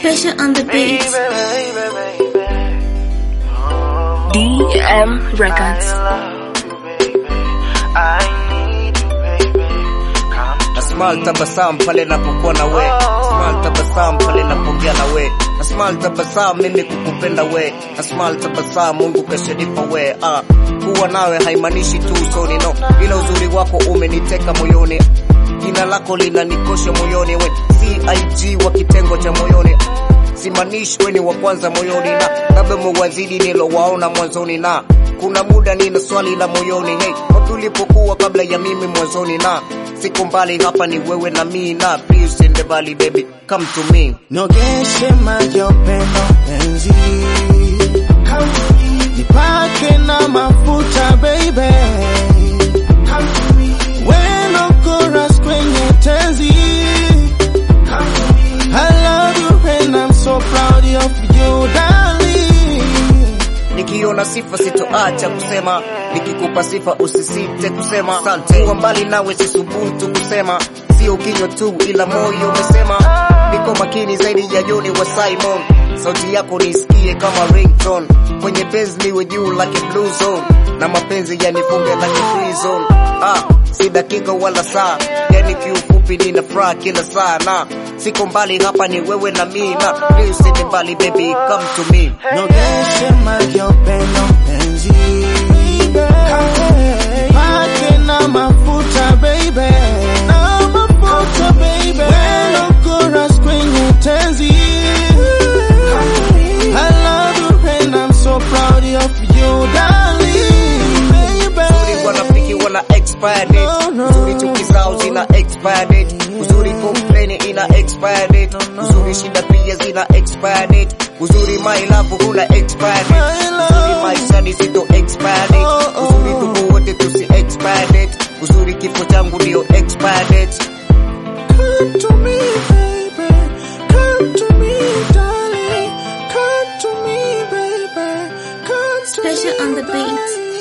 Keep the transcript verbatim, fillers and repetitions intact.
Special on the beat. D M Records. Smile tabasamu pale napokuwa na we. Smile tabasamu pale napongea na we. Smile tabasamu mimi kukupenda we. Smile tabasamu Mungu kashanipa we. Ah, kuwa nawe haimanishi tu usoni no. Ila uzuri wako umeniteka moyoni. Jina lako linanikosha moyoni we. C I G wa kitengo cha moyoni. Simanishi we ni wa kwanza moyoni na labda mwazidi nilo waona mwanzoni na kuna muda nina swali la moyoni hey, tulipokuwa kabla ya mimi mwanzoni na siko mbali hapa ni wewe na mimi na please send the bali baby come to me. Nogeshe maji ya upendo penzi, come to me. Nipake na mafuta baby, come to me. Weno chorus kwenye tenzi, come to me. I love you and I'm so proud of you darling. Nikiona sifa sitoacha kusema, nikikupa sifa usisite kusema asante. Kuwa mbali nawe sisubutu kusema, sio kinywa tu ila moyo umesema. Niko makini zaidi ya Joni wa Simon, sauti yako nisikie kama ringtone. Kwenye penzi niwe juu like blue zone, na mapenzi yanifunge like free zone. Ah, si dakika wala saa, yani kiufupi nina furaha kila saa na siko mbali hapa ni wewe na mimi na please send mbali baby come to me. Nogeshe maji ya upendo penzi, nipake na mafuta baby, na mafuta baby. Weno chorus kwenye tenzi, I love you and I'm so proud of you darling baby. Uzuri wanafiki wana expire date, uzuri chuki zao zina expire date, uzuri complain ina expire date, uzuri shida pia zina expire date, uzuri my love huna expire date, uzuri maisha ni zito expire date, uzuri tuko wote tusi expire date, uzuri kifo changu ndio expire date. Come to me baby, come to me darling, come to me baby, come to Special me on the beat. darling.